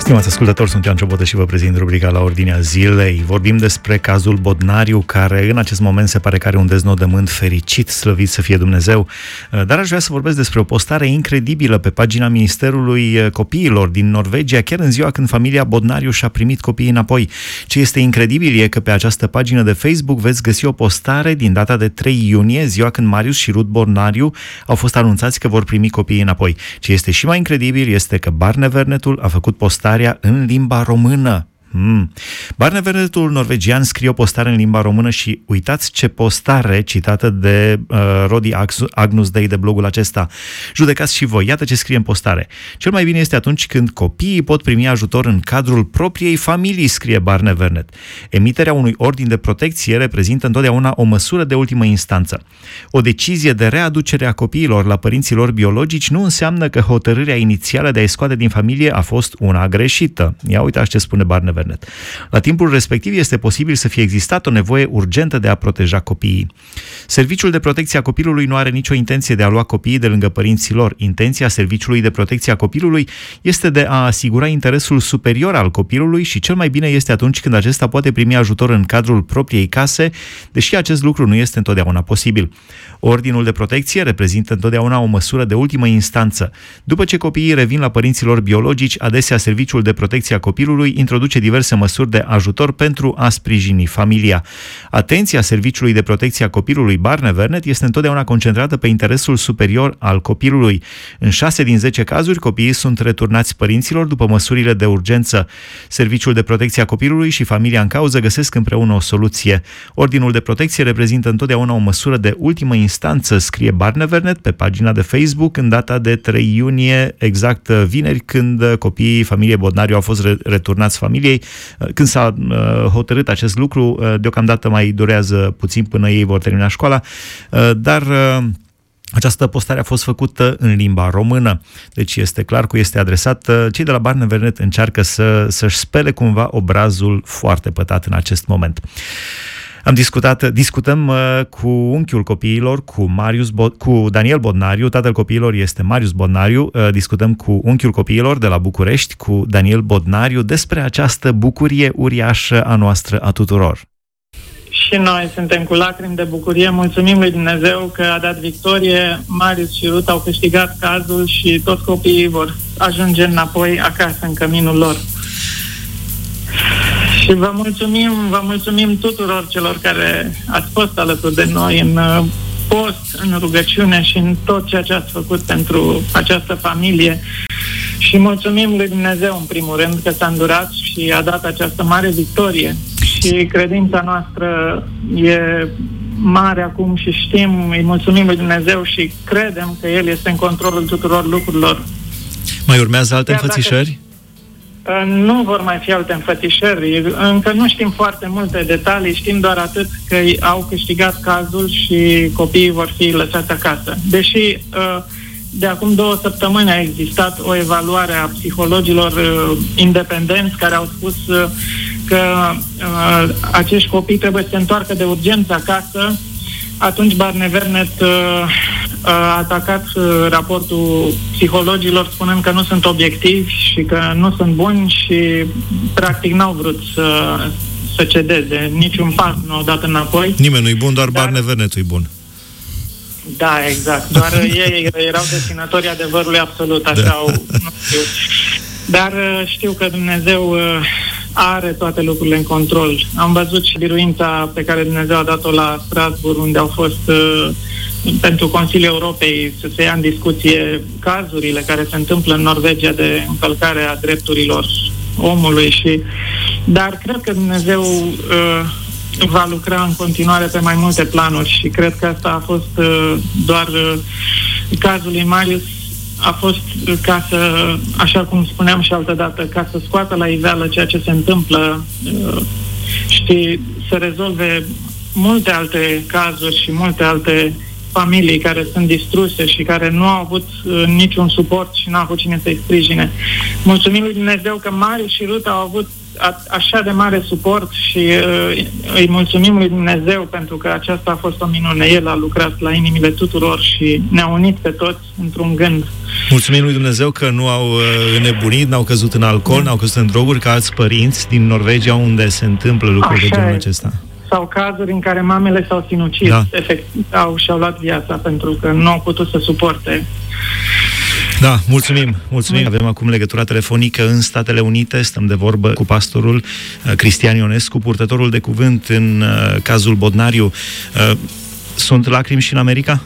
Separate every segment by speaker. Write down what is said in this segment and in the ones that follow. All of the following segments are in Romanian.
Speaker 1: Stimați ascultători, sunt Ioan Ciobotă și vă prezint rubrica La Ordinea Zilei. Vorbim despre cazul Bodnariu, care în acest moment se pare că are un deznodământ fericit, slăvit să fie Dumnezeu. Dar aș vrea să vorbesc despre o postare incredibilă pe pagina Ministerului Copiilor din Norvegia, chiar în ziua când familia Bodnariu și-a primit copiii înapoi. Ce este incredibil e că pe această pagină de Facebook veți găsi o postare din data de 3 iunie, ziua când Marius și Ruth Bodnariu au fost anunțați că vor primi copiii înapoi. Ce este și mai incredibil este că Barnevernetul a făcut postarea în limba română. Barnevernetul norvegian scrie o postare în limba română și uitați ce postare citată de Rodi Agnusdei de blogul acesta. Judecați și voi, iată ce scrie în postare. Cel mai bine este atunci când copiii pot primi ajutor în cadrul propriei familii, scrie Barnevernet. Emiterea unui ordin de protecție reprezintă întotdeauna o măsură de ultimă instanță. O decizie de readucere a copiilor la părinții lor biologici nu înseamnă că hotărârea inițială de a-i scoate din familie a fost una greșită. Ia uitați ce spune Barnevernet. La timpul respectiv este posibil să fie existat o nevoie urgentă de a proteja copiii. Serviciul de protecție a copilului nu are nicio intenție de a lua copiii de lângă părinții lor. Intenția Serviciului de protecție a copilului este de a asigura interesul superior al copilului și cel mai bine este atunci când acesta poate primi ajutor în cadrul propriei case, deși acest lucru nu este întotdeauna posibil. Ordinul de protecție reprezintă întotdeauna o măsură de ultimă instanță. După ce copiii revin la părinții lor biologici, adesea Serviciul de protecție a copilului introduce diverse măsuri de ajutor pentru a sprijini familia. Atenția Serviciului de protecție a copilului Barnevernet este întotdeauna concentrată pe interesul superior al copilului. În 6 din 10 cazuri, copiii sunt returnați părinților după măsurile de urgență. Serviciul de protecție a copilului și familia în cauză găsesc împreună o soluție. Ordinul de protecție reprezintă întotdeauna o măsură de ultimă instanță, scrie Barnevernet pe pagina de Facebook în data de 3 iunie, exact vineri, când copiii familiei Bodnariu au fost returnați familiei. Când s-a hotărât acest lucru, deocamdată mai durează puțin până ei vor termina școala, dar această postare a fost făcută în limba română. Deci este clar că este adresat. Cei de la Barnevernet încearcă să-și spele cumva obrazul foarte pătat în acest moment. Discutăm cu unchiul copiilor, cu Daniel Bodnariu, tatăl copiilor este Marius Bodnariu, discutăm cu unchiul copiilor de la București, cu Daniel Bodnariu, despre această bucurie uriașă a noastră a tuturor.
Speaker 2: Și noi suntem cu lacrimi de bucurie, mulțumim lui Dumnezeu că a dat victorie, Marius și Ruth au câștigat cazul și toți copiii vor ajunge înapoi acasă în căminul lor. Și vă mulțumim tuturor celor care ați fost alături de noi în post, în rugăciune și în tot ceea ce ați făcut pentru această familie. Și mulțumim lui Dumnezeu, în primul rând, că s-a îndurat și a dat această mare victorie. Și credința noastră e mare acum și știm, îi mulțumim lui Dumnezeu și credem că El este în controlul tuturor lucrurilor.
Speaker 1: Mai urmează alte înfățișări?
Speaker 2: Nu vor mai fi alte înfățișări. Încă nu știm foarte multe detalii, știm doar atât că au câștigat cazul și copiii vor fi lăsați acasă. Deși de acum 2 săptămâni a existat o evaluare a psihologilor independenți care au spus că acești copii trebuie să se întoarcă de urgență acasă, atunci Barnevernet a atacat raportul psihologilor spunând că nu sunt obiectivi și că nu sunt buni și practic n-au vrut să cedeze. Niciun pas nu au dat înapoi.
Speaker 1: Nimeni nu-i bun, doar Barnevernetul e bun.
Speaker 2: Da, exact. Doar ei erau deținătorii adevărului absolut, așa nu știu. Dar știu că Dumnezeu are toate lucrurile în control. Am văzut și biruința pe care Dumnezeu a dat-o la Strasbourg, unde au fost pentru Consiliul Europei să se ia în discuție cazurile care se întâmplă în Norvegia de încălcare a drepturilor omului. Dar cred că Dumnezeu va lucra în continuare pe mai multe planuri și cred că asta a fost doar cazul lui Marius. A fost ca să, așa cum spuneam și altădată, ca să scoată la iveală ceea ce se întâmplă și să rezolve multe alte cazuri și multe alte familii care sunt distruse și care nu au avut niciun suport și nu au avut cine să-i sprijine. Mulțumim lui Dumnezeu că Marius și Ruth au avut așa de mare suport și îi mulțumim lui Dumnezeu pentru că aceasta a fost o minune. El a lucrat la inimile tuturor și ne-a unit pe toți într-un gând.
Speaker 1: Mulțumim lui Dumnezeu că nu au înnebunit, n-au căzut în alcool, n-au căzut în droguri ca alți părinți din Norvegia unde se întâmplă lucruri de genul acesta.
Speaker 2: Sau cazuri în care mamele s-au sinucis, efectiv, și-au luat viața pentru că nu au putut să suporte.
Speaker 1: Da, mulțumim. Avem acum legătura telefonică în Statele Unite. Stăm de vorbă cu pastorul Cristian Ionescu, purtătorul de cuvânt în cazul Bodnariu. Sunt lacrimi și în America?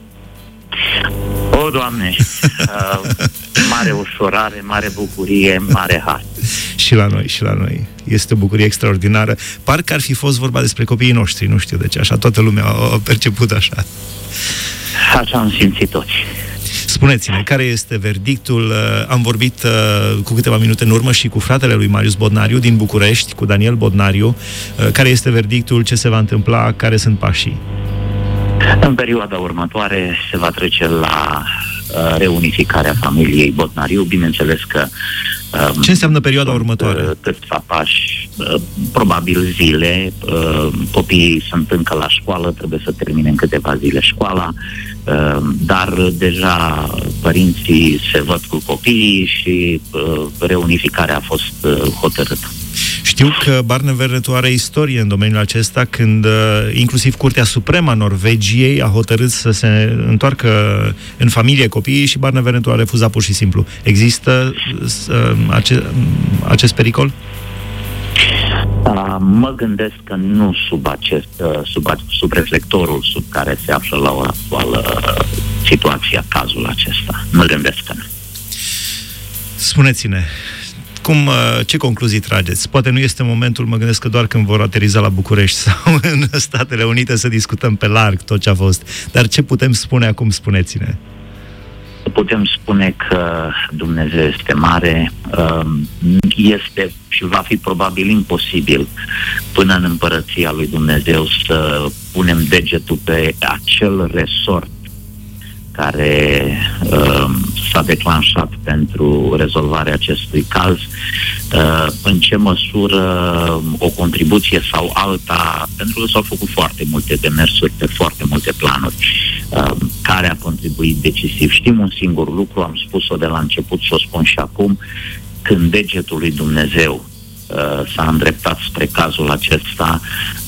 Speaker 3: O, Doamne! Mare ușurare, mare bucurie, mare har.
Speaker 1: Și la noi. Este o bucurie extraordinară. Parcă ar fi fost vorba despre copiii noștri, nu știu de ce, așa toată lumea a perceput așa.
Speaker 3: Așa am simțit toți.
Speaker 1: Spuneți-ne, care este verdictul? Am vorbit cu câteva minute în urmă și cu fratele lui Marius Bodnariu din București, cu Daniel Bodnariu. Care este verdictul? Ce se va întâmpla? Care sunt pașii?
Speaker 3: În perioada următoare se va trece la reunificarea familiei Bodnariu. Bineînțeles că
Speaker 1: ce înseamnă perioada următoare?
Speaker 3: Câțiva pași, probabil zile. Copiii sunt încă la școală, trebuie să termine în câteva zile școala, dar deja părinții se văd cu copiii și reunificarea a fost hotărâtă.
Speaker 1: Știu că Barnevernetul are istorie în domeniul acesta, când inclusiv Curtea Supremă a Norvegiei a hotărât să se întoarcă în familie copiii și Barnevernetul a refuzat pur și simplu. Există acest pericol?
Speaker 3: Mă gândesc că nu sub reflectorul sub care se află la ora actuală situația, cazul acesta. Mă gândesc că nu.
Speaker 1: Spuneți-ne, ce concluzii trageți? Poate nu este momentul, mă gândesc că doar când vor ateriza la București sau în Statele Unite să discutăm pe larg tot ce a fost. Dar ce putem spune acum, spuneți-ne?
Speaker 3: Putem spune că Dumnezeu este mare, este și va fi probabil imposibil până în împărăția lui Dumnezeu să punem degetul pe acel resort care s-a declanșat pentru rezolvarea acestui caz, în ce măsură o contribuție sau alta, pentru că s-au făcut foarte multe demersuri pe foarte multe planuri, care a contribuit decisiv. Știm un singur lucru, am spus-o de la început și o spun și acum, când degetul lui Dumnezeu s-a îndreptat spre cazul acesta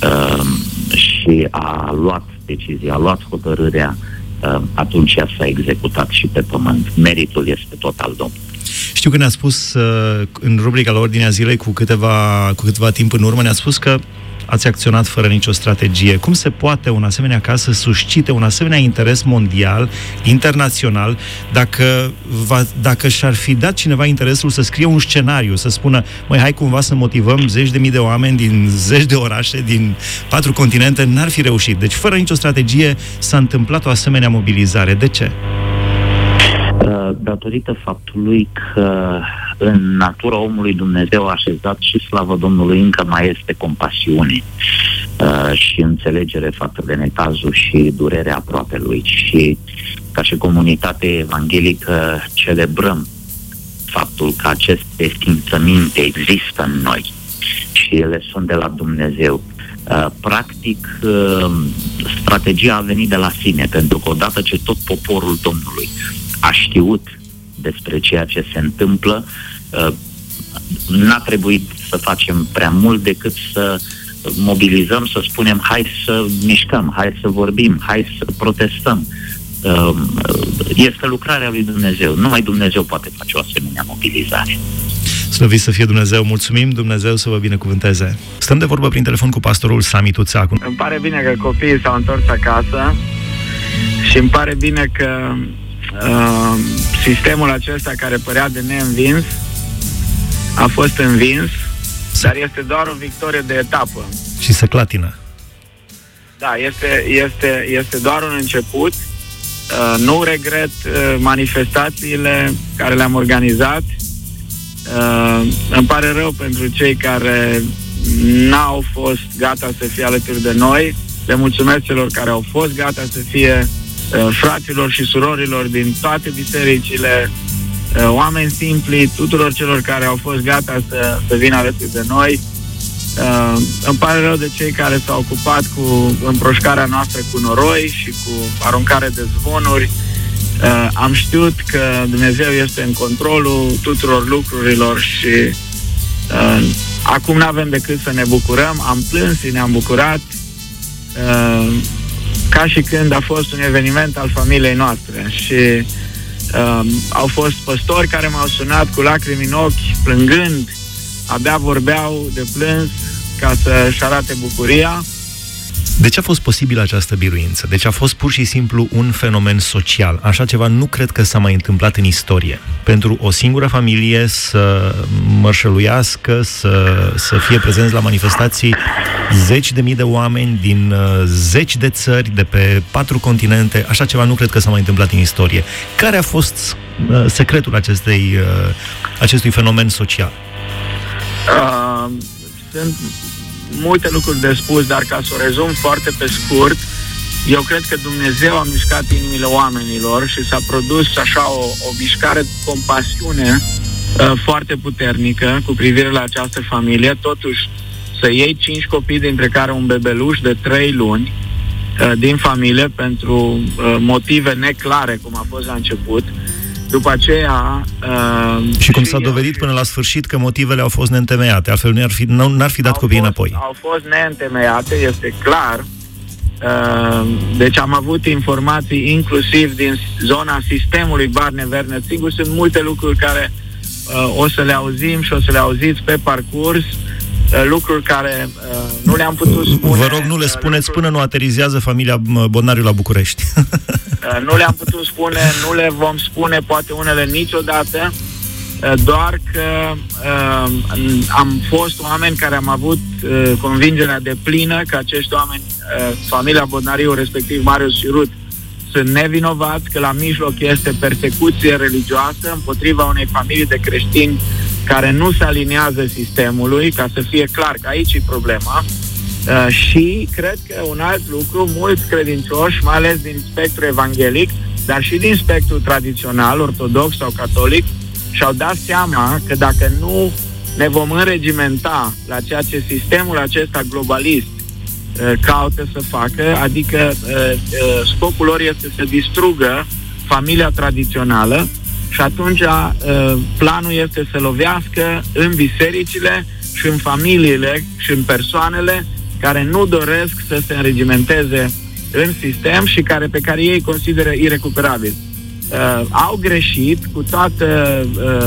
Speaker 3: și a luat decizia, a luat hotărârea, atunci s-a executat și pe pământ. Meritul este tot al Domnului.
Speaker 1: Știu că ne-a spus în rubrica la Ordinea Zilei cu câteva timp în urmă, ne-a spus că ați acționat fără nicio strategie. Cum se poate un asemenea caz să suscite un asemenea interes mondial, internațional, dacă și-ar fi dat cineva interesul să scrie un scenariu, să spună, hai cumva să motivăm zeci de mii de oameni din zeci de orașe, din 4 continente, n-ar fi reușit. Deci fără nicio strategie s-a întâmplat o asemenea mobilizare. De ce?
Speaker 3: Datorită faptului că în natura omului Dumnezeu a așezat și slavă Domnului încă mai este compasiune și înțelegere față de necazul și durerea aproapelui. Și ca și comunitate evanghelică celebrăm faptul că aceste simțăminte există în noi și ele sunt de la Dumnezeu. Practic, strategia a venit de la sine, pentru că odată ce tot poporul Domnului a știut despre ceea ce se întâmplă, n-a trebuit să facem prea mult decât să mobilizăm, să spunem, hai să mișcăm, hai să vorbim, hai să protestăm. Este lucrarea lui Dumnezeu. Numai Dumnezeu poate face o asemenea mobilizare.
Speaker 1: Slăvit să fie Dumnezeu, mulțumim, Dumnezeu să vă binecuvânteze. Stăm de vorbă prin telefon cu pastorul Sami Tuțacu.
Speaker 4: Îmi pare bine că copiii s-au întors acasă și îmi pare bine că sistemul acesta care părea de neînvins a fost învins, dar este doar o victorie de etapă.
Speaker 1: Și se clatină.
Speaker 4: Da, este doar un început. Nu regret manifestațiile care le-am organizat. Îmi pare rău pentru cei care n-au fost gata să fie alături de noi. Le mulțumesc celor care au fost gata să fie, fraților și surorilor din toate bisericile oameni simpli, tuturor celor care au fost gata să vină alături de noi. Îmi pare rău de cei care s-au ocupat cu împroșcarea noastră cu noroi și cu aruncare de zvonuri. Am știut că Dumnezeu este în controlul tuturor lucrurilor și acum nu avem decât să ne bucurăm. Am plâns și ne-am bucurat ca și când a fost un eveniment al familiei noastre și au fost păstori care m-au sunat cu lacrimi în ochi, plângând, abia vorbeau de plâns ca să-și arate bucuria.
Speaker 1: De ce a fost posibilă această biruință? Deci a fost pur și simplu un fenomen social. Așa ceva nu cred că s-a mai întâmplat în istorie. Pentru o singură familie să mărșăluiască, să fie prezenți la manifestații zeci de mii de oameni din zeci de țări, de pe 4 continente, așa ceva nu cred că s-a mai întâmplat în istorie. Care a fost secretul acestui fenomen social?
Speaker 4: Sunt multe lucruri de spus, dar ca să o rezum foarte pe scurt, eu cred că Dumnezeu a mișcat inimile oamenilor și s-a produs așa o mișcare de compasiune foarte puternică cu privire la această familie. Totuși, să iei 5 copii, dintre care un bebeluș de 3 luni din familie pentru motive neclare, cum a fost la început. După aceea...
Speaker 1: și cum s-a dovedit până la sfârșit că motivele au fost neîntemeiate, altfel n-ar fi dat copiii înapoi.
Speaker 4: Au fost neîntemeiate, este clar. Deci am avut informații inclusiv din zona sistemului Barnevern. Sigur, sunt multe lucruri care o să le auzim și o să le auziți pe parcurs, lucruri care nu le-am putut spune.
Speaker 1: Vă rog, nu le spuneți până nu aterizează familia Bodnariu la București.
Speaker 4: Nu le-am putut spune, nu le vom spune poate unele niciodată, doar că am fost oameni care am avut convingerea deplină că acești oameni, familia Bodnariu, respectiv Marius și Ruth, sunt nevinovați, că la mijloc este persecuție religioasă împotriva unei familii de creștini care nu se aliniază sistemului, ca să fie clar că aici e problema. Și cred că un alt lucru, mulți credincioși, mai ales din spectrul evanghelic, dar și din spectrul tradițional, ortodox sau catolic, și-au dat seama că dacă nu ne vom înregimenta la ceea ce sistemul acesta globalist caută să facă, adică scopul lor este să distrugă familia tradițională, și atunci planul este să lovească în bisericile și în familiile și în persoanele care nu doresc să se înregimenteze în sistem și pe care ei consideră irecuperabil. Au greșit cu toată,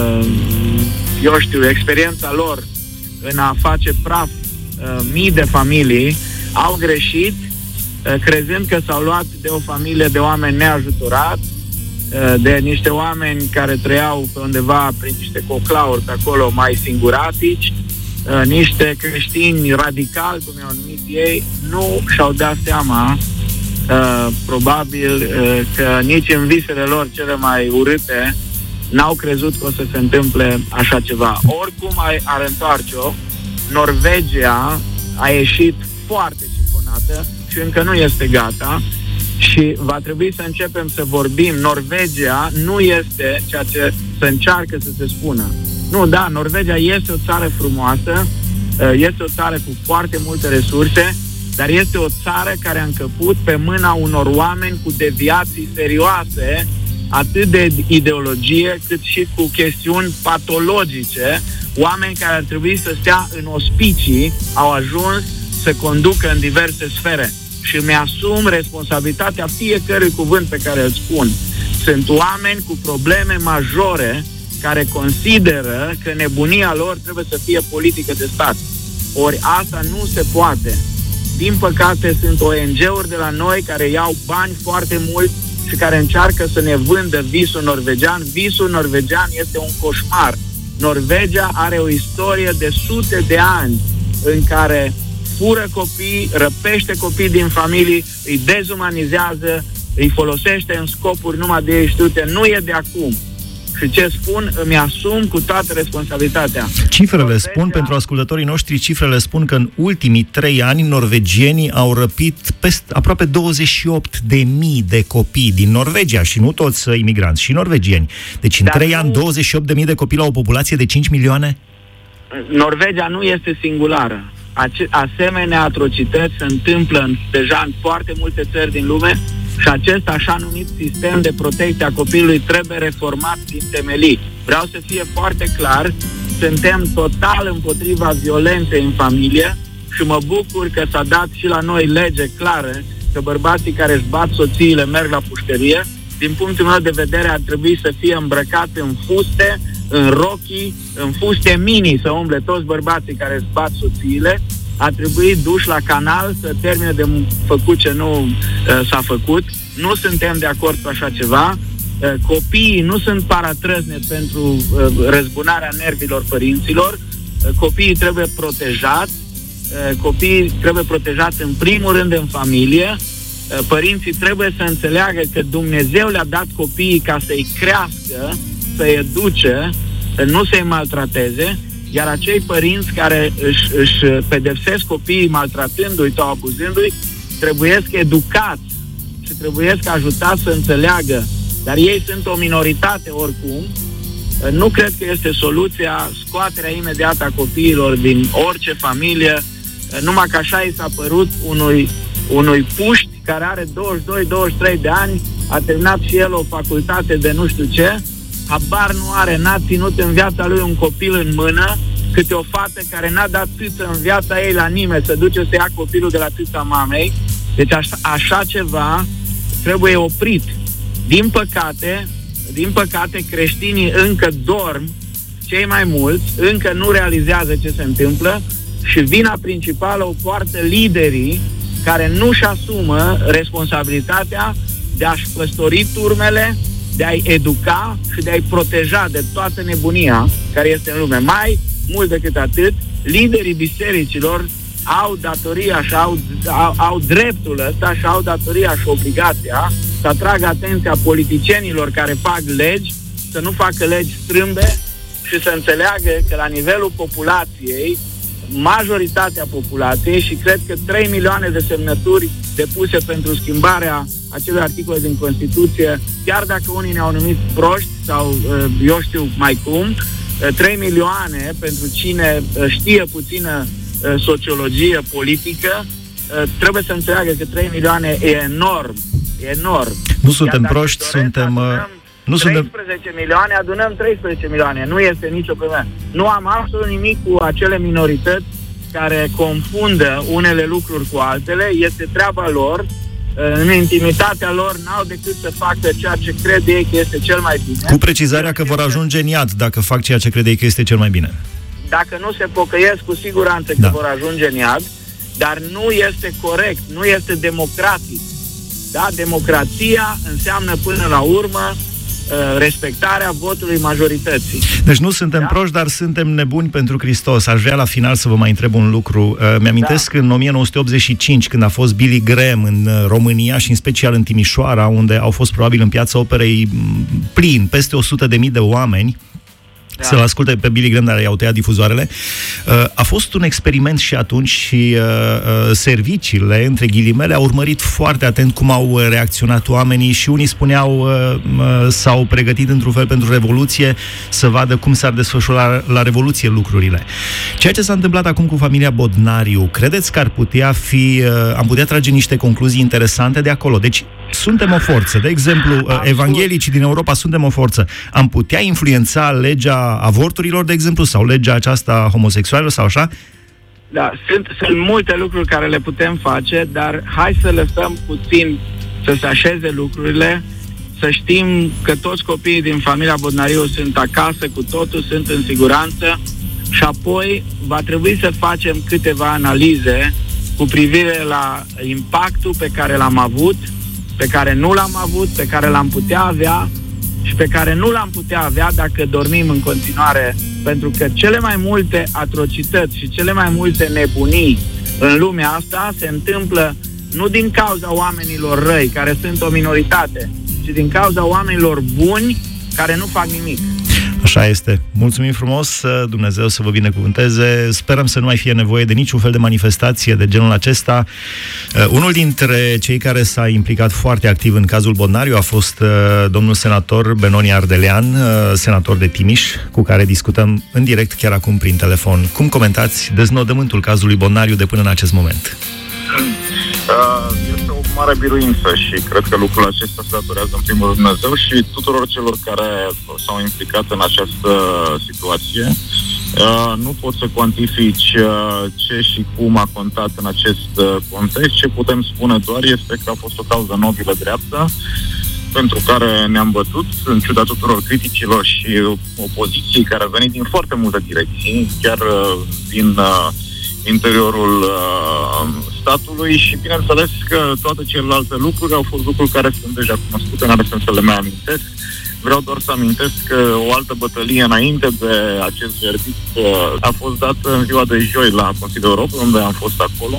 Speaker 4: experiența lor în a face praf mii de familii, au greșit crezând că s-au luat de o familie de oameni neajutorați, de niște oameni care trăiau pe undeva prin niște coclauri pe acolo mai singuratici, niște creștini radicali, cum i-au numit ei. Nu și-au dat seama probabil că nici în visele lor cele mai urâte n-au crezut că o să se întâmple așa ceva. Oricum ar întoarce-o, Norvegia a ieșit foarte șifonată și încă nu este gata și va trebui să începem să vorbim. Norvegia nu este ceea ce se încearcă să se spună. Nu, da, Norvegia este o țară frumoasă, este o țară cu foarte multe resurse, dar este o țară care a încăput pe mâna unor oameni cu deviații serioase, atât de ideologie, cât și cu chestiuni patologice. Oameni care ar trebui să stea în ospicii au ajuns să conducă în diverse sfere. Și mi-asum responsabilitatea fiecărui cuvânt pe care îl spun. Sunt oameni cu probleme majore care consideră că nebunia lor trebuie să fie politică de stat. Ori asta nu se poate. Din păcate sunt ONG-uri de la noi care iau bani foarte mulți și care încearcă să ne vândă visul norvegian. Visul norvegian este un coșmar. Norvegia are o istorie de sute de ani în care fură copii, răpește copii din familii, îi dezumanizează, îi folosește în scopuri numai de ei știute. Nu e de acum. Și ce spun, îmi asum cu toată responsabilitatea.
Speaker 1: Cifrele spun, pentru ascultătorii noștri, cifrele spun că în ultimii 3 ani norvegienii au răpit aproape 28.000 de copii din Norvegia, și nu toți imigranți, și norvegieni. Deci în 3 ani 28.000 de copii la o populație de 5 milioane?
Speaker 4: Norvegia nu este singulară. Asemenea atrocități se întâmplă deja în foarte multe țări din lume și acest așa numit sistem de protecție a copilului trebuie reformat din temelii. Vreau să fie foarte clar, suntem total împotriva violenței în familie și mă bucur că s-a dat și la noi lege clară că bărbații care își bat soțiile merg la pușcărie. Din punctul meu de vedere ar trebui să fie îmbrăcați în fuste, în rochii, în fuste mini să umble toți bărbații care își bat soțiile. Ar trebui duși la canal să termine de făcut ce nu s-a făcut. Nu suntem de acord cu așa ceva. Copiii nu sunt paratrăzne pentru răzbunarea nervilor părinților. Copiii trebuie protejați. Copiii trebuie protejați în primul rând în familie. Părinții trebuie să înțeleagă că Dumnezeu le-a dat copiii ca să-i crească, să-i educe, nu să-i maltrateze, iar acei părinți care își pedepsesc copiii maltratându-i sau abuzându-i, trebuiesc educați și trebuiesc ajutați să înțeleagă. Dar ei sunt o minoritate oricum. Nu cred că este soluția scoaterea imediată a copiilor din orice familie, numai că așa i s-a părut unui puști care are 22-23 de ani, a terminat și el o facultate de nu știu ce, habar nu are, n-a ținut în viața lui un copil în mână, câte o fată care n-a dat țâță în viața ei la nimeni, să duce să ia copilul de la țâța mamei. Deci așa ceva trebuie oprit. Din păcate, creștinii încă dorm, cei mai mulți, încă nu realizează ce se întâmplă și vina principală o poartă liderii care nu-și asumă responsabilitatea de a-și păstori turmele, de a-i educa și de a-i proteja de toată nebunia care este în lume. Mai mult decât atât, liderii bisericilor au datoria și au dreptul ăsta și au datoria și obligația să atragă atenția politicienilor care fac legi, să nu facă legi strâmbe și să înțeleagă că la nivelul populației, majoritatea populației, și cred că 3 milioane de semnături depuse pentru schimbarea acelui articole din Constituție, chiar dacă unii ne-au numit proști sau eu știu mai cum, 3 milioane pentru cine știe puțină sociologie politică, trebuie să înțeleagă că 3 milioane e enorm.
Speaker 1: Nu suntem proști, suntem...
Speaker 4: 13 milioane, adunăm 13 milioane. Nu este nicio problemă. Nu am absolut nimic cu acele minorități care confundă unele lucruri cu altele. Este treaba lor. În intimitatea lor n-au decât să facă ceea ce cred ei că este cel mai bine.
Speaker 1: Cu precizarea că vor ajunge în iad dacă fac ceea ce crede ei că este cel mai bine.
Speaker 4: Dacă nu se pocăiesc, cu siguranță că vor ajunge în iad, dar nu este corect, nu este democratic. Da? Democrația înseamnă până la urmă respectarea votului majorității.
Speaker 1: Deci nu suntem proști, dar suntem nebuni pentru Hristos. Aș vrea la final să vă mai întreb un lucru. Mi-amintesc în 1985, când a fost Billy Graham în România și în special în Timișoara, unde au fost probabil în Piața Operei plin, peste 100.000 de oameni, să-l asculte pe Billy Graham, dar i-au tăiat difuzoarele. A fost un experiment și atunci și serviciile, între ghilimele, au urmărit foarte atent cum au reacționat oamenii și unii spuneau s-au pregătit într-un fel pentru Revoluție, să vadă cum s-ar desfășura la Revoluție lucrurile. Ceea ce s-a întâmplat acum cu familia Bodnariu, credeți că ar putea fi, am putea trage niște concluzii interesante de acolo? Deci suntem o forță. De exemplu, evanghelicii din Europa suntem o forță. Am putea influența legea avorturilor, de exemplu, sau legea aceasta homosexuală sau așa?
Speaker 4: Da, sunt multe lucruri care le putem face, dar hai să lăsăm puțin să se așeze lucrurile, să știm că toți copiii din familia Bodnariu sunt acasă cu totul, sunt în siguranță și apoi va trebui să facem câteva analize cu privire la impactul pe care l-am avut, pe care nu l-am avut, pe care l-am putea avea și pe care nu l-am putea avea dacă dormim în continuare, pentru că cele mai multe atrocități și cele mai multe nebunii în lumea asta se întâmplă nu din cauza oamenilor răi, care sunt o minoritate, ci din cauza oamenilor buni care nu fac nimic.
Speaker 1: Așa este. Mulțumim frumos, Dumnezeu să vă binecuvânteze. Sperăm să nu mai fie nevoie de niciun fel de manifestație de genul acesta. Unul dintre cei care s-a implicat foarte activ în cazul Bodnariu a fost domnul senator Benoni Ardelean, senator de Timiș, cu care discutăm în direct chiar acum prin telefon. Cum comentați deznodământul cazului Bodnariu de până în acest moment?
Speaker 5: Este o mare biruință și cred că lucrul acesta se datorează în primul rând Dumnezeu și tuturor celor care s-au implicat în această situație. Nu pot să cuantifici ce și cum a contat în acest context. Ce putem spune doar este că a fost o cauză nobilă dreaptă pentru care ne-am bătut, în ciuda tuturor criticilor și opoziției care a venit din foarte multe direcții, chiar din interiorul statului și bineînțeles că toate celelalte lucruri au fost lucruri care sunt deja cunoscute, n-are sens să le mai amintesc. Vreau doar să amintesc că o altă bătălie înainte de acest verdict a fost dată în ziua de joi la Consiliul Europei, unde am fost acolo,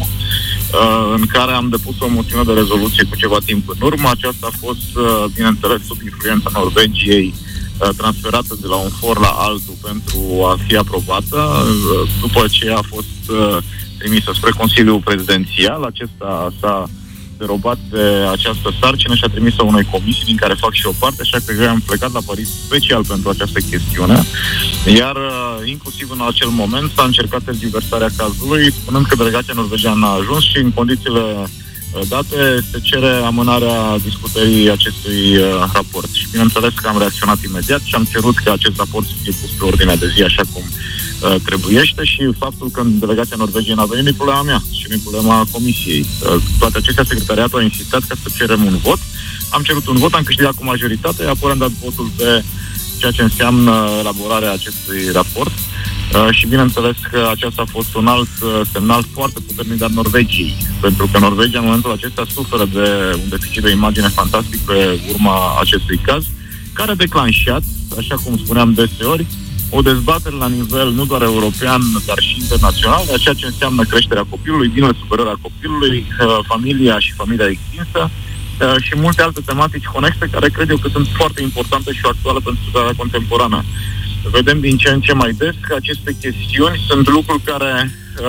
Speaker 5: în care am depus o moțiune de rezoluție cu ceva timp în urmă. Aceasta a fost, bineînțeles, sub influența Norvegiei, transferată de la un for la altul pentru a fi aprobată. După ce a fost trimisă spre Consiliul Prezidențial, acesta s-a derobat de această sarcină și a trimis-o unei comisii din care fac și o parte, așa că eu am plecat la Paris special pentru această chestiune, iar inclusiv în acel moment s-a încercat tergiversarea cazului, spunând că delegația norvegiană a ajuns și în condițiile date se cere amânarea discutării acestui raport. Și bineînțeles că am reacționat imediat și am cerut ca acest raport să fie pus pe ordinea de zi așa cum trebuiește și faptul că în delegația Norvegiei n-a venit nu-i problema mea și nu-i problema Comisiei. Toate acestea, secretariatul a insistat ca să cerem un vot. Am cerut un vot, am câștigat cu majoritate, apoi am dat votul pe ceea ce înseamnă elaborarea acestui raport. Și bineînțeles că aceasta a fost un alt semnal foarte puternic al Norvegiei, pentru că Norvegia în momentul acesta suferă de un deficit de imagine fantastic pe urma acestui caz, care a declanșat, așa cum spuneam deseori, o dezbatere la nivel nu doar european, dar și internațional, de ceea ce înseamnă creșterea copilului, binele superior al copilului, familia și familia extinsă și multe alte tematici conexe care cred eu că sunt foarte importante și actuale pentru societatea contemporană. Vedem din ce în ce mai des că aceste chestiuni sunt lucruri care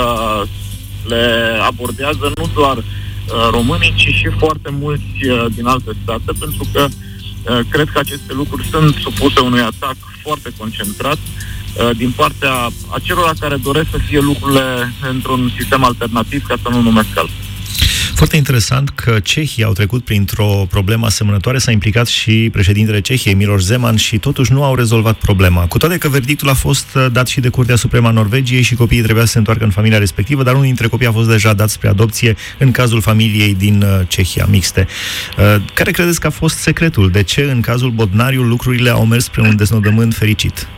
Speaker 5: le abordează nu doar românii, ci și foarte mulți din alte state, pentru că cred că aceste lucruri sunt supuse unui atac foarte concentrat din partea acelora care doresc să fie lucrurile într-un sistem alternativ, ca să nu numesc altfel.
Speaker 1: Foarte interesant că cehii au trecut printr-o problemă asemănătoare, s-a implicat și președintele Cehiei, Miloš Zeman, și totuși nu au rezolvat problema. Cu toate că verdictul a fost dat și de Curtea Supremă a Norvegiei și copiii trebuia să se întoarcă în familia respectivă, dar unul dintre copii a fost deja dat spre adopție în cazul familiei din Cehia, mixte. Care credeți că a fost secretul? De ce în cazul Bodnariu lucrurile au mers spre un deznodământ fericit?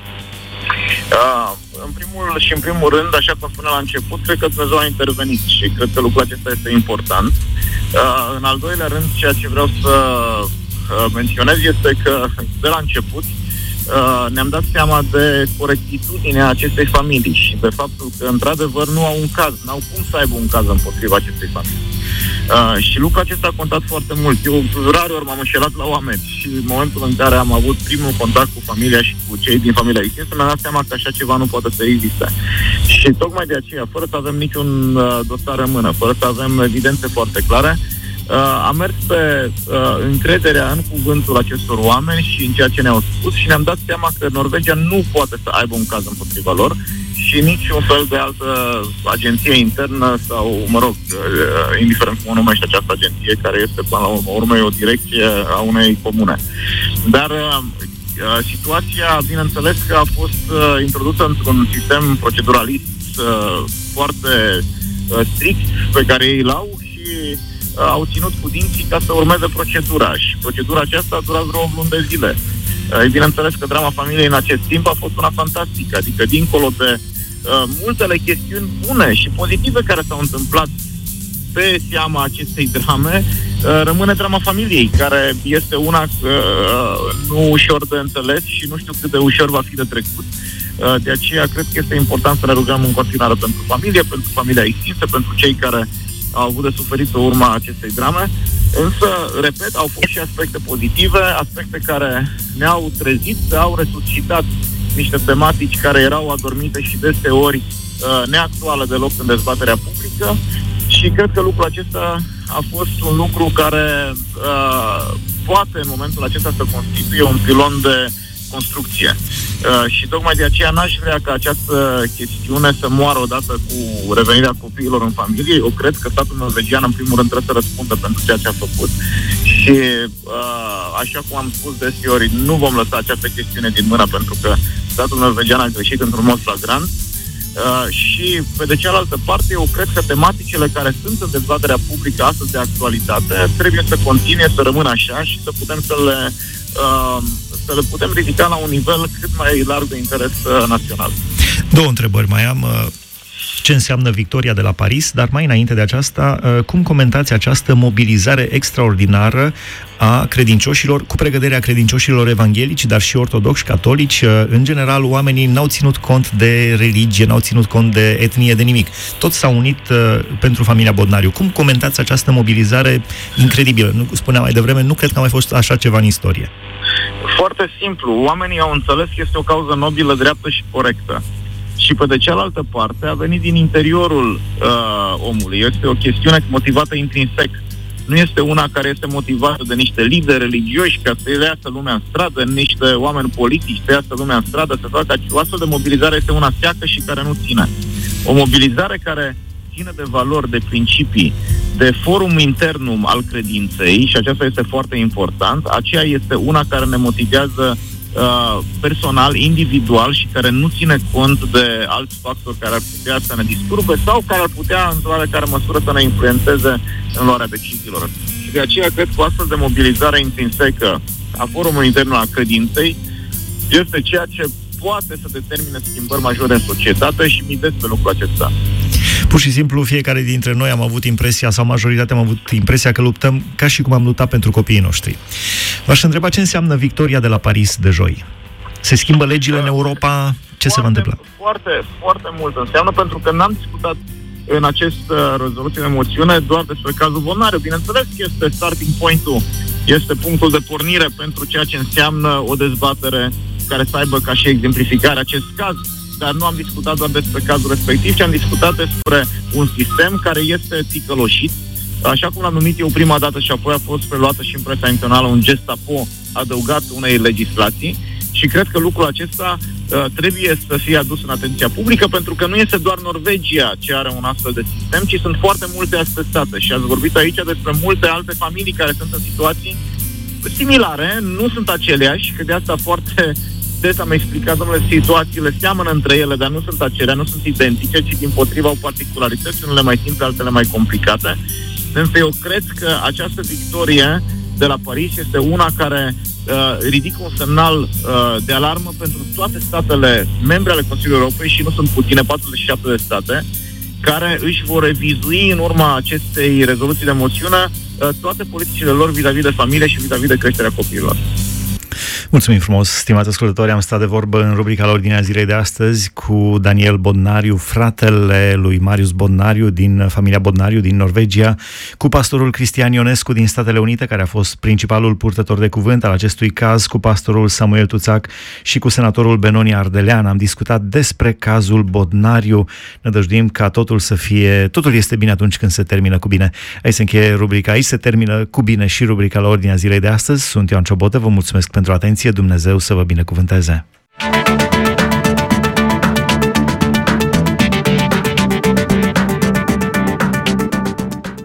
Speaker 5: În primul rând, așa cum spuneam la început, cred că Dumnezeu a intervenit și cred că lucrul acesta este important. În al doilea rând, ceea ce vreau să menționez este că de la început ne-am dat seama de corectitudinea acestei familii și de faptul că într-adevăr nu au un caz, n-au cum să aibă un caz împotriva acestei familii. Și lucrul acesta a contat foarte mult. Eu rareori m-am înșelat la oameni și în momentul în care am avut primul contact cu familia și cu cei din familia extinsă, mi-am dat seama că așa ceva nu poate să existe. Și tocmai de aceea, fără să avem niciun dosar în mână, fără să avem evidențe foarte clare, am mers pe încrederea în cuvântul acestor oameni și în ceea ce ne-au spus și ne-am dat seama că Norvegia nu poate să aibă un caz împotriva lor și niciun fel de altă agenție internă sau, mă rog, indiferent cum o numește această agenție, care este, până la urmă, o direcție a unei comune. Dar situația, bineînțeles, că a fost introdusă într-un sistem proceduralist foarte strict pe care ei l-au și au ținut cu dinții ca să urmeze procedura și procedura aceasta a durat vreo 8 luni de zile. Bineînțeles că drama familiei în acest timp a fost una fantastică, adică dincolo de multele chestiuni bune și pozitive care s-au întâmplat pe seama acestei drame, rămâne drama familiei, care este una nu ușor de înțeles și nu știu cât de ușor va fi de trecut. De aceea cred că este important să ne rugăm în continuare pentru familie, pentru familia extinsă, pentru cei care au avut de suferit pe urma acestei drame Însă, repet, au fost și aspecte pozitive, aspecte care ne-au trezit, au resuscitat niște tematici care erau adormite și deseori neactuale deloc în dezbaterea publică și cred că lucrul acesta a fost un lucru care poate în momentul acesta să constituie un pilon de construcție. Și tocmai de aceea n-aș vrea ca această chestiune să moară odată cu revenirea copiilor în familie. Eu cred că statul norvegian, în primul rând, trebuie să răspundă pentru ceea ce a făcut și, așa cum am spus deseori, nu vom lăsa această chestiune din mână, pentru că statul norvegian a greșit într-un mod flagrant. Și, pe de cealaltă parte, eu cred că tematicile care sunt în dezbaterea publică astăzi de actualitate trebuie să continue să rămână așa și să putem să le putem ridica la un nivel cât mai larg de interes național.
Speaker 1: Două întrebări mai am. Ce înseamnă victoria de la Paris, dar mai înainte de aceasta, cum comentați această mobilizare extraordinară a credincioșilor, cu pregătirea credincioșilor evanghelici, dar și ortodoxi, catolici? În general, oamenii n-au ținut cont de religie, n-au ținut cont de etnie, de nimic. Toți s-au unit pentru familia Bodnariu. Cum comentați această mobilizare incredibilă? Spuneam mai devreme, nu cred că a mai fost așa ceva în istorie.
Speaker 5: Foarte simplu. Oamenii au înțeles că este o cauză nobilă, dreaptă și corectă. Și pe de cealaltă parte a venit din interiorul omului. Este o chestiune motivată intrinsec. Nu este una care este motivată de niște lideri religioși ca să iasă lumea în stradă, niște oameni politici să iasă lumea în stradă, să facă o astfel de mobilizare este una seacă și care nu ține. O mobilizare care ține de valori, de principii, de forum internum al credinței, și aceasta este foarte important, aceea este una care ne motivează personal, individual și care nu ține cont de alți factori care ar putea să ne disturbe sau care ar putea, într-o oarecare măsură, să ne influențeze în luarea deciziilor. Și de aceea cred că o astfel de mobilizare intrinsecă a forumului intern al credinței este ceea ce poate să determine schimbări majore în societate și mi-i pe lucrul acesta.
Speaker 1: Pur și simplu, fiecare dintre noi am avut impresia, sau majoritatea am avut impresia că luptăm ca și cum am luptat pentru copiii noștri. V-aș întreba ce înseamnă victoria de la Paris de joi. Se schimbă legile în Europa? Ce se va întâmpla?
Speaker 5: Foarte, foarte mult înseamnă, pentru că n-am discutat în acest rezoluție de moțiune doar despre cazul Bodnariu. Bineînțeles că este starting point-ul, este punctul de pornire pentru ceea ce înseamnă o dezbatere care să aibă ca și exemplificare acest caz. Dar nu am discutat doar despre cazul respectiv, ci am discutat despre un sistem care este ticăloșit, așa cum l-am numit eu prima dată și apoi a fost preluată și în presa internațională un gestapo adăugat unei legislații și cred că lucrul acesta trebuie să fie adus în atenția publică, pentru că nu este doar Norvegia ce are un astfel de sistem, ci sunt foarte multe alte state și ați vorbit aici despre multe alte familii care sunt în situații similare, nu sunt aceleași, că de asta foarte des am explicat, domnule, situațiile seamănă între ele, dar nu sunt acelea, nu sunt identice, ci dimpotrivă au particularități, unele mai simple, altele mai complicate. Însă eu cred că această victorie de la Paris este una care ridică un semnal de alarmă pentru toate statele membre ale Consiliului Europei, și nu sunt puține, 47 de state, care își vor revizui în urma acestei rezoluții de moțiune toate politicile lor vis-a-vis de familie și vis-a-vis de creșterea copiilor.
Speaker 1: Mulțumim frumos, stimați ascultători, am stat de vorbă în rubrica la ordinea zilei de astăzi cu Daniel Bodnariu, fratele lui Marius Bodnariu din familia Bodnariu din Norvegia, cu pastorul Cristian Ionescu din Statele Unite, care a fost principalul purtător de cuvânt al acestui caz, cu pastorul Samuel Tuțac și cu senatorul Benoni Ardelean. Am discutat despre cazul Bodnariu. Ne dăjduim ca totul să fie... Totul este bine atunci când se termină cu bine. Aici se încheie rubrica, aici se termină cu bine și rubrica la ordinea zilei de astăzi. Sunt Ioan Ciobotă, vă mulțumesc pentru atenție. Dumnezeu să vă binecuvânteze!